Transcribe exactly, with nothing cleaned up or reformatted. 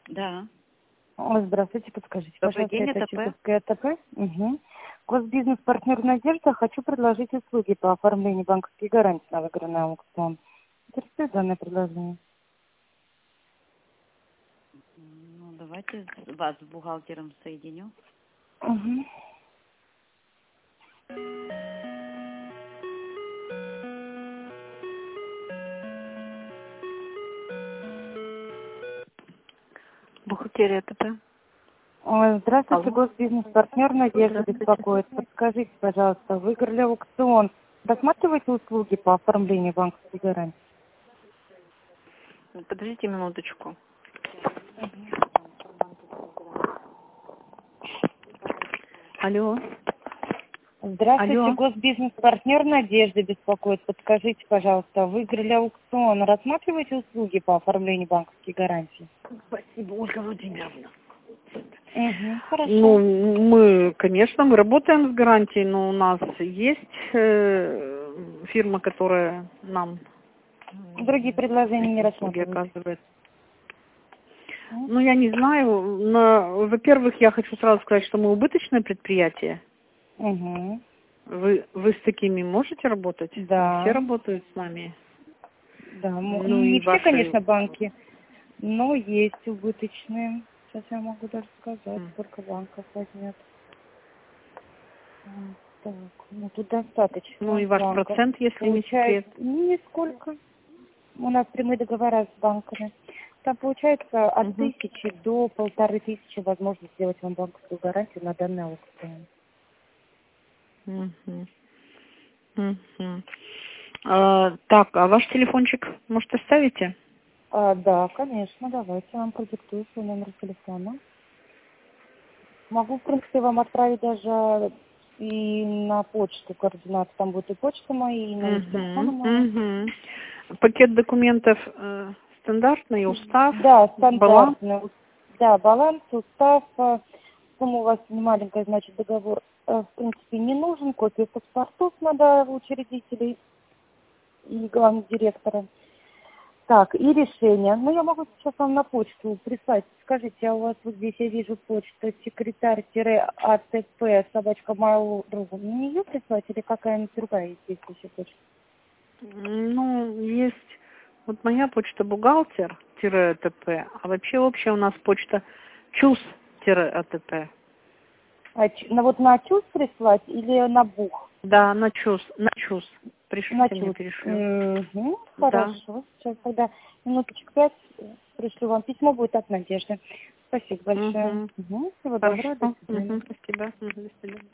Да. О, здравствуйте, подскажите, Добрый пожалуйста, день, это это П. Чиковская ТП? Угу. Госбизнес-партнер «Надежда». Хочу предложить услуги по оформлению банковских гарантий на выигранный аукцион. Интересует данное предложение? Ну, давайте вас с бухгалтером соединю. Угу. Бухгалтерия ТП. Ой, здравствуйте, Алло. госбизнес-партнер «Надежда» Здравствуйте. беспокоит. Подскажите, пожалуйста, выиграли аукцион. Рассматриваете услуги по оформлению банковских гарантий? Подождите минуточку. Алло. Здравствуйте, Алло. госбизнес-партнер «Надежда» беспокоит. Подскажите, пожалуйста, выиграли аукцион. Рассматриваете услуги по оформлению банковских гарантий? Спасибо, Ольга Владимировна. Угу, хорошо. Ну, мы, конечно, мы работаем с гарантией, но у нас есть э, фирма, которая нам Другие предложения не эти услуги рассматриваете? оказывает. М? Ну, я не знаю. Но, во-первых, я хочу сразу сказать, что мы убыточное предприятие. Угу. Вы, вы с такими можете работать? Не все Да, работают с нами. да. Ну М, Не и все, ваши... конечно, банки, но есть убыточные. Сейчас я могу даже сказать, М. сколько банков возьмет. М, Так, ну тут достаточно Ну и ваш банков. процент, если не Получается, секрет. нисколько. У нас прямые договора с банками. Там получается от Угу. тысячи до полторы тысячи возможно сделать вам банковскую гарантию на данный аукцион. Угу. Угу. А, так, а ваш телефончик, может, оставите? А, да, конечно, давайте я вам продиктую свой номер телефона. Могу, в принципе, вам отправить даже и на почту координаты. Там будет и почта моя, и номер телефона Угу. моя. Угу. Пакет документов э, стандартный, устав, Да, баланс. стандартный. Да, баланс, устав. э, Сумма у вас не маленькая, значит, договор, э, в принципе, не нужен. Копия паспортов надо у учредителей и главного директора. Так, и решение. Ну, я могу сейчас вам на почту прислать. Скажите, а у вас вот здесь я вижу почту секретарь-АТП собачка mail.ru. Мне ее прислать или какая-нибудь другая есть здесь еще почта? Ну, есть вот моя почта бухгалтер-АТП, а вообще общая у нас почта чус-АТП. А, ч- на, вот на ЧУС прислать или на БУХ? Да, на чус, на чус. На Пришлите, мне ЧУС. перешлю. Угу, Да. хорошо. Сейчас тогда минуточек пять э, пришлю вам письмо, будет от Надежды. Спасибо большое. Угу. Угу, всего доброго, до Хорошо. свидания. Угу. Спасибо. Угу. До свидания.